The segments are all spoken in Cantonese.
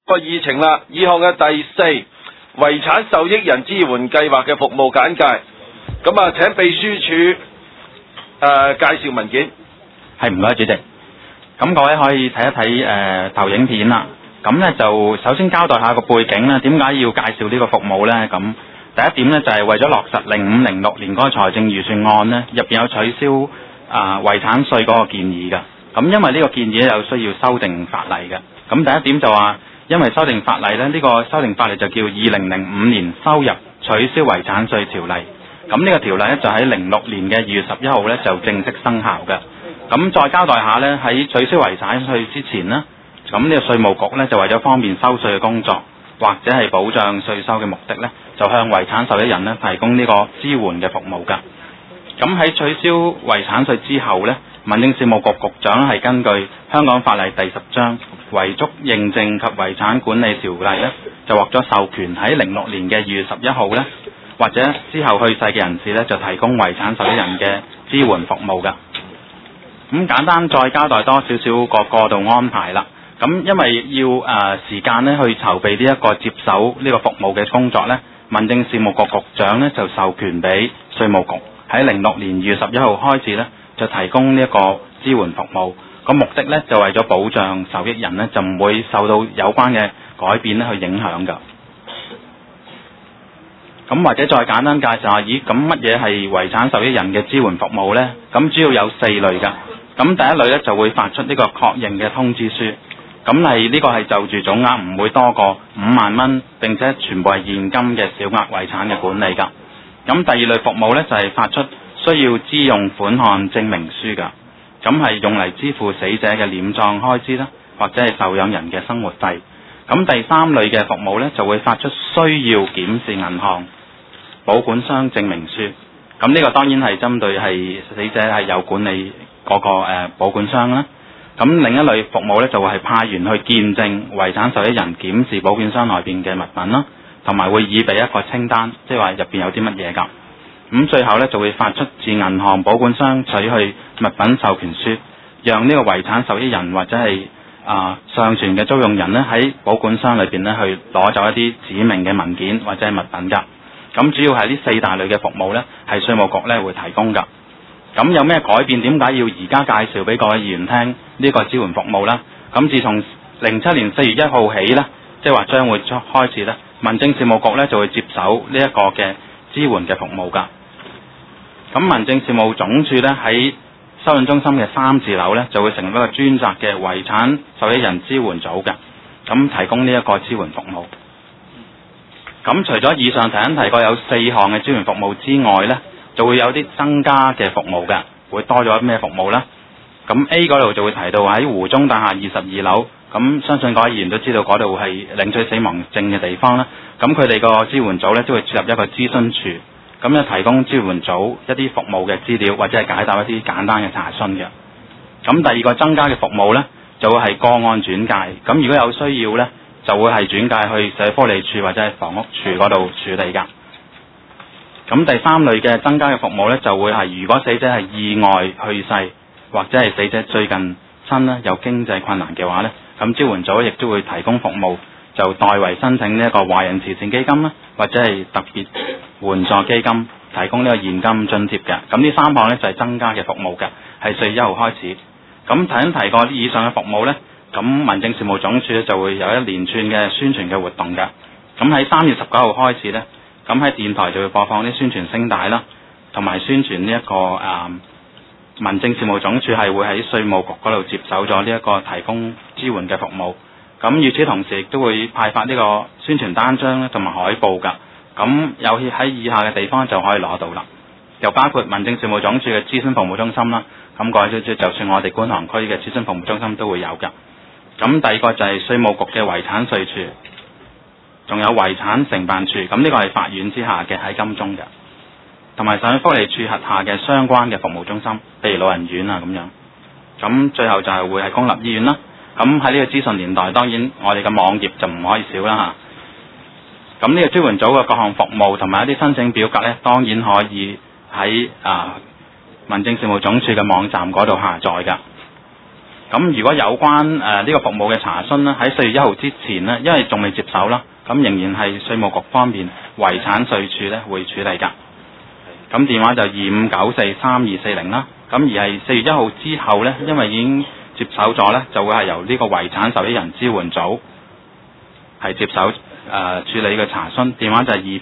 個議程啦，議項嘅第4遺產受益人支援計劃嘅服務簡介。咁啊，請秘書處介紹文件。 係，唔該主席。咁各位可以睇一睇投影片啦。咁呢就首先交代下個背景啦，點解要介紹呢個服務呢？咁第一點呢，就係為咗落實05-06年嗰個財政預算案呢，入邊有取消遺產稅嗰個建議㗎。咁因為呢個建議有需要修訂法例嘅。咁第一點就話，因為修訂法例呢，呢個修訂法例就叫2005年收入取消遺產稅條例。咁呢個條例呢，就喺06年嘅2月11號呢，就正式生效嘅。咁再交代下呢，喺取消遺產稅之前呢，咁呢個稅務局呢，就為咗方便收稅嘅工作，或者係保障稅收嘅目的呢，就向遺產受益人呢提供呢個支援嘅服務㗎。咁喺取消遺產稅之後呢，民政事務局局長係根據香港法例第10章遺囑認證及遺產管理條例呢，就獲咗授權喺06年嘅2月11號呢，或者之後去世嘅人士呢，就提供遺產受益人嘅支援服務㗎。咁簡單再交代多少少個過渡安排啦。咁因為要時間呢去籌備呢一個接手呢個服務嘅工作呢，民政事務局局長呢就授權俾稅務局喺06年2月11號開始呢，就提供呢一個支援服務。個目的呢，就為咗保障受益人呢，就唔會受到有關嘅改變呢去影響㗎。咁或者再簡單介紹下，咁乜嘢係遺產受益人嘅支援服務呢？咁主要有4類㗎。咁第一類呢，就會發出呢個確認嘅通知書，咁係呢個係就住總額唔會多過5萬蚊，並且全部係現金嘅小額遺產嘅管理㗎。咁第二類服務呢，就係發出需要支用款項證明書㗎，咁係用嚟支付死者嘅殮葬開支啦，或者係受養人嘅生活費。咁第三類嘅服務呢，就會發出需要檢視銀行、保管商證明書。咁呢個當然係針對係死者係有管理嗰個保管商啦。咁另一類服務呢，就會係派員去見證遺產受益人檢視保管箱內邊嘅物品啦，同埋會擬備一個清單，即係話入邊有啲乜嘢㗎。咁最後呢，就會發出自銀行保管商取去物品授權書，讓呢個遺產受益人或者係上傳嘅租用人呢，喺保管箱裏邊呢去攞走一啲指明嘅文件或者係物品㗎。咁主要係呢4大類嘅服務呢，係稅務局呢會提供㗎。咁有咩改變？點解要而家介紹俾各位議員聽呢個支援服務呢？咁自從07年4月1號起呢，即係話將會開始呢，民政事務局呢就會接手呢一個嘅支援嘅服務㗎。咁民政事務總署呢，喺收銀中心嘅3字樓呢，就會成立一個專責嘅遺產受益人支援組㗎，咁提供呢一個支援服務。咁除咗以上提過有4項嘅支援服務之外呢，就會有啲增加嘅服務嘅，會多咗咩服務呢？咁 A 嗰度就會提到喺湖中大廈22樓，咁相信各位議員都知道嗰度係領取死亡證嘅地方啦。咁佢哋個支援組呢，都會設立一個諮詢處，咁咧提供支援組一啲服務嘅資料，或者係解答一啲簡單嘅查詢嘅。咁第二個增加嘅服務呢，就會係個案轉介，咁如果有需要呢，就會係轉介去社福利處或者係房屋處嗰度處理㗎。咁第三類嘅增加嘅服務呢，就會係如果死者係意外去世，或者係死者最近親呢有經濟困難嘅話呢，咁支援組亦都會提供服務，就代為申請呢一個華人慈善基金啦，或者係特別援助基金，提供呢個現金津貼嘅。咁呢3項呢，就係增加嘅服務嘅，係4月1號開始。咁頭先提過以上嘅服務呢，咁民政事務總署呢就會有一連串嘅宣傳嘅活動嘅。咁喺3月19號開始呢，咁喺電台就會播放啲宣傳聲帶啦，同埋宣傳呢一個民政事務總署係會喺稅務局嗰度接手咗呢一個提供支援嘅服務。咁與此同時亦都會派發呢個宣傳單張咧，同埋海報㗎。咁有喺以下嘅地方就可以攞到啦，又包括民政事務總署嘅諮詢服務中心啦。咁各位都知，就算我哋觀塘區嘅諮詢服務中心都會有㗎。咁第二個就係稅務局嘅遺產稅處，仲有遺產承辦處。咁呢個係法院之下嘅喺金鐘嘅，同埋社會福利處轄下嘅相關嘅服務中心，譬如老人院啊咁樣。咁最後就係會係公立醫院啦。咁喺呢個資訊年代，當然我哋嘅網頁就唔可以少啦嚇。咁呢個支援組嘅各項服務同埋一啲申請表格呢，當然可以喺民政事務總署嘅網站嗰度下載㗎。 咁如果有關呢個服務嘅查詢呢，喺4月1號之前呢，因為仲未接手啦，咁仍然係稅務局方面遺產稅處呢會處理㗎。咁電話就25943240啦。咁而係4月1號之後呢，因為已經接手咗呢，就會係由呢個遺產受益人支援組係接手處理嘅查詢。電話就係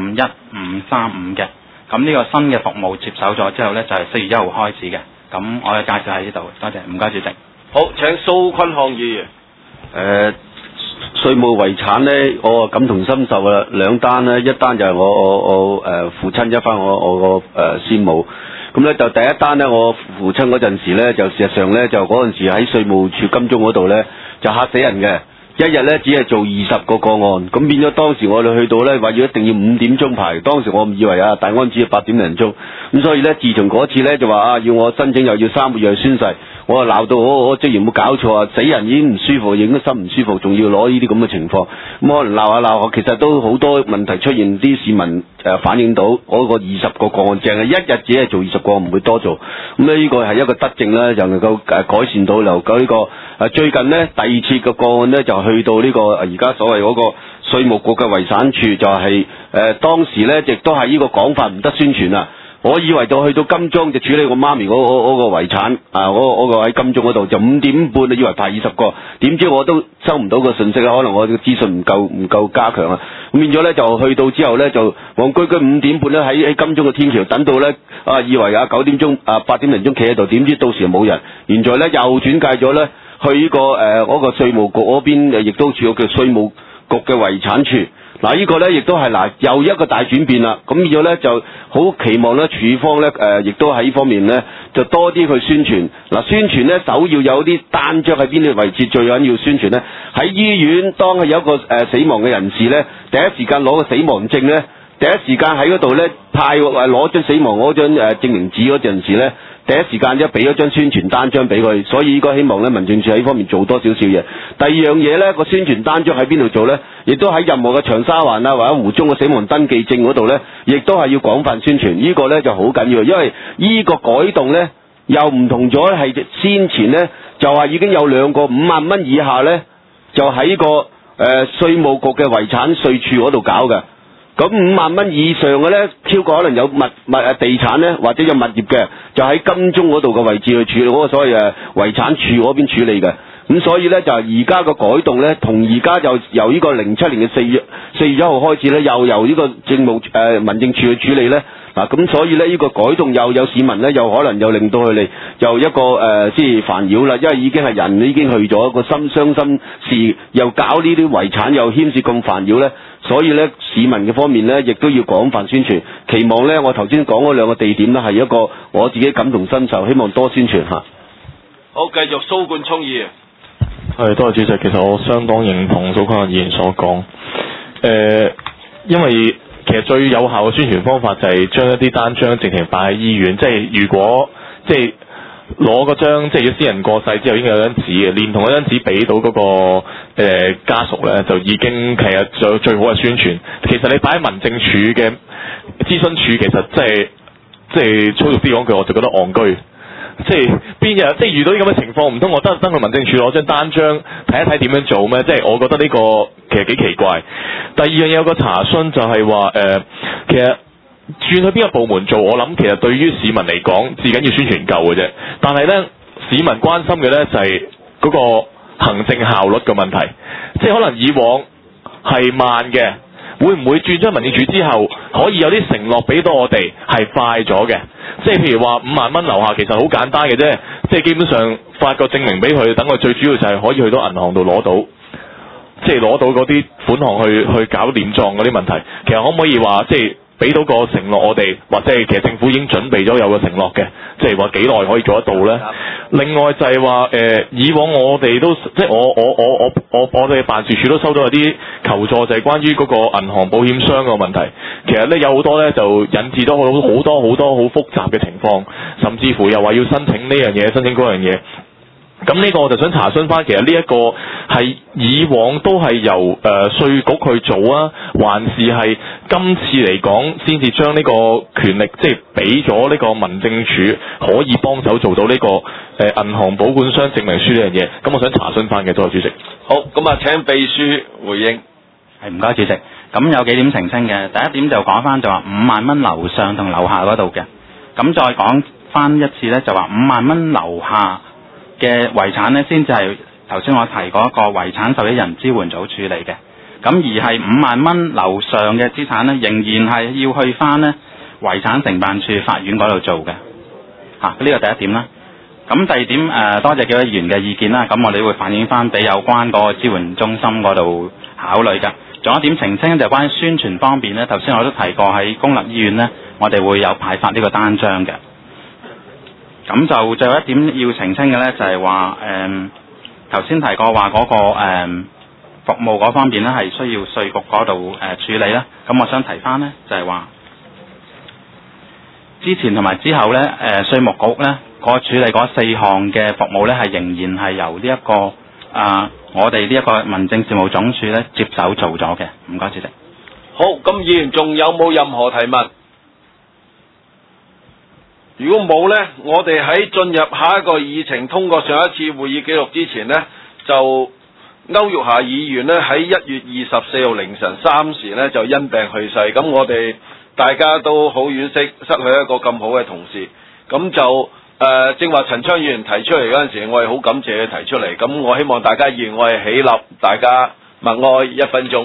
28351535嘅。咁呢個新嘅服務接手咗之後呢，就係4月1號開始嘅。咁我嘅介紹喺呢度，多謝，唔該主席。 好，請蘇坤漢議員。 稅務遺產呢，我感同身受啦。兩單呢，一單就係我父親，一翻我個先母。咁呢就第一單呢，我父親嗰陣時呢，就事實上呢，就嗰陣時喺稅務處金鐘嗰度呢，就嚇死人嘅。一日呢，只係做20個個案，咁變咗當時我哋去到呢，話要一定要5點鐘排。當時我唔以為大安只係8點零鐘，咁所以呢，自從嗰次呢，就話要我申請又要3個月宣誓，我就鬧到我職員冇搞錯啊！死人已經唔舒服，已經心唔舒服，仲要攞呢啲咁嘅情況，咁可能鬧下鬧下，其實都好多問題出現，啲市民反映到嗰個20個個案，淨係一日只係做20個，唔會多做。咁呢個係一個德政呢，就能夠改善到留夠呢個最近呢，第2次嘅個案呢，就去到呢個而家所謂嗰個稅務局嘅遺產處，就係當時呢，亦都係呢個講法唔得宣傳啊！我以為到去到金鐘就處理我媽咪嗰個遺產嗰個喺金鐘嗰度就5點半以為排20個，點知我都收唔到個信息啦，可能我嘅資訊唔夠加強啊！咁變咗呢，就去到之後呢，就戇居居5點半呢，喺金鐘嘅天橋等到呢，以為9點鐘8點零鐘企喺度，點知到時冇人，現在呢，又轉介咗呢，去呢個嗰個稅務局嗰邊亦都處叫稅務局嘅遺產處。嗱，呢個呢亦都係又一個大轉變啦。咁變咗呢，就好期望呢，處方呢亦都喺呢方面呢，就多啲去宣傳。嗱，宣傳呢，首要有啲單張喺邊啲位置，最緊要宣傳呢。喺醫院當係有一個死亡嘅人士呢，第一時間攞個死亡證呢，第一時間喺嗰度呢，派攞張死亡嗰張證明紙嗰陣時呢，第一時間就俾咗張宣傳單張俾佢，所以應該希望呢，民政處喺呢方面做多少少嘢。第二樣嘢呢，個宣傳單張喺邊度做呢？亦都喺任何嘅長沙灣或者湖中嘅死亡登記證嗰度呢，亦都係要廣泛宣傳。呢個呢就好緊要，因為呢個改動呢又唔同咗，係先前呢就話已經有2個5萬蚊以下呢，就喺個稅務局嘅遺產稅處嗰度搞嘅。咁5萬蚊以上嘅呢，超過可能有地產呢，或者有物業嘅，就喺金鐘嗰度嘅位置去處理嗰個所謂遺產處嗰邊處理嘅。咁所以呢，就而家個改動呢，同而家就由呢個07年嘅4月1號開始呢，又由呢個民政處去處理呢。嗱，咁所以呢，呢個改動又有市民呢，又可能又令到佢哋又一個即係煩擾啦，因為已經係人已經去咗個傷心事，又搞呢啲遺產又牽涉咁煩擾呢。所以呢，市民嘅方面呢，亦都要廣泛宣傳。期望呢，我頭先講嗰2個地點呢，係一個我自己感同身受，希望多宣傳下。 好，繼續蘇冠聰議員。 係，多謝主席。其實我相當認同蘇坤漢議員所講。因為其實最有效嘅宣傳方法就係將一啲單張直情擺喺醫院，即係如果即係攞嗰張，即係要私人過世之後已經有張紙嘅，連同嗰張紙俾到嗰個家屬咧，就已經其實最好嘅宣傳。其實你擺喺民政處嘅諮詢處，其實即係粗俗啲講句，我就覺得戇居。即係邊日即係遇到啲咁嘅情況，唔通我登去民政處攞張單張睇一睇點樣做咩？即係我覺得呢個其實幾奇怪。第二樣嘢有個查詢就係話其實轉去邊個部門做，我諗其實對於市民嚟講，至緊要宣傳夠嘅啫。但係呢，市民關心嘅呢就係嗰個行政效率嘅問題，即係可能以往係慢嘅，會唔會轉咗民政處之後，可以有啲承諾俾到我哋係快咗嘅？即係譬如話5萬蚊樓下其實好簡單嘅啫，即係基本上發個證明俾佢，等佢最主要就係可以去到銀行度攞到，即係攞到嗰啲款項去搞殮葬嗰啲問題。其實可唔可以話即係俾到個承諾我哋，或者係其實政府已經準備咗有個承諾嘅，即係話幾耐可以做得到呢？另外就係話以往我哋都即係我哋辦事處都收到有啲求助，就係關於嗰個銀行保險箱個問題。其實呢，有好多呢就引致到好多好複雜嘅情況，甚至乎又話要申請呢樣嘢，申請嗰樣嘢。 咁呢個我就想查詢翻，其實呢一個係以往都係由稅局去做啊，還是係今次嚟講先至將呢個權力即係俾咗呢個民政處可以幫手做到呢個銀行保管箱證明書呢樣嘢？咁我想查詢翻嘅，多謝主席。 好，咁啊請秘書回應。 係唔該主席。咁有幾點澄清嘅，第一點就講翻就話5萬蚊樓上同樓下嗰度嘅，咁再講翻一次呢，就話5萬蚊樓下嘅遺產呢，先至係頭先我提過一個遺產受益人支援組處理嘅，咁而係5萬蚊樓上嘅資產呢，仍然係要去翻呢遺產承辦處法院嗰度做嘅，呢個第一點啦。咁第二點多謝幾位議員嘅意見啦，咁我哋會反映翻俾有關嗰個支援中心嗰度考慮㗎。仲有一點澄清就係關於宣傳方面呢，頭先我都提過喺公立醫院呢，我哋會有派發呢個單張嘅。咁就最後一點要澄清嘅呢，就係話頭先提過話嗰個服務嗰方面呢，係需要稅局嗰度處理啦。咁我想提翻呢，就係話之前同埋之後呢，稅務局呢個處理嗰4項嘅服務呢，係仍然係由呢一個我哋呢一個民政事務總署呢接手做咗嘅。唔該主席。 好，咁議員仲有冇任何提問？如果冇呢，我哋喺進入下一個議程通過上一次會議記錄之前呢，就區玉霞議員呢喺1月24號凌晨3時呢就因病去世，咁我哋大家都好惋惜，失去一個咁好嘅同事。咁就正話陳昌議員提出嚟嗰陣時，我係好感謝佢提出嚟，咁我希望大家議員我係起立，大家默哀1分鐘。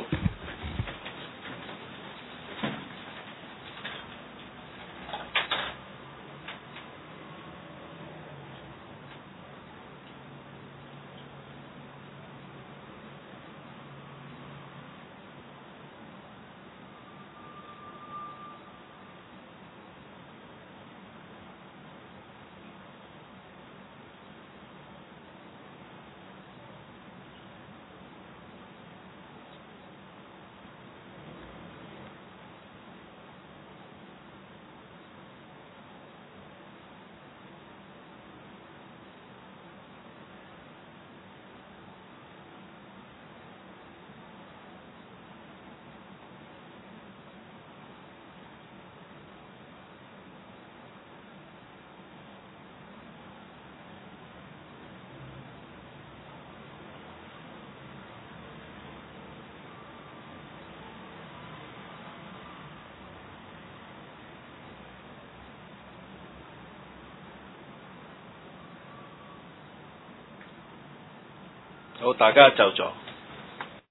好，大家就座。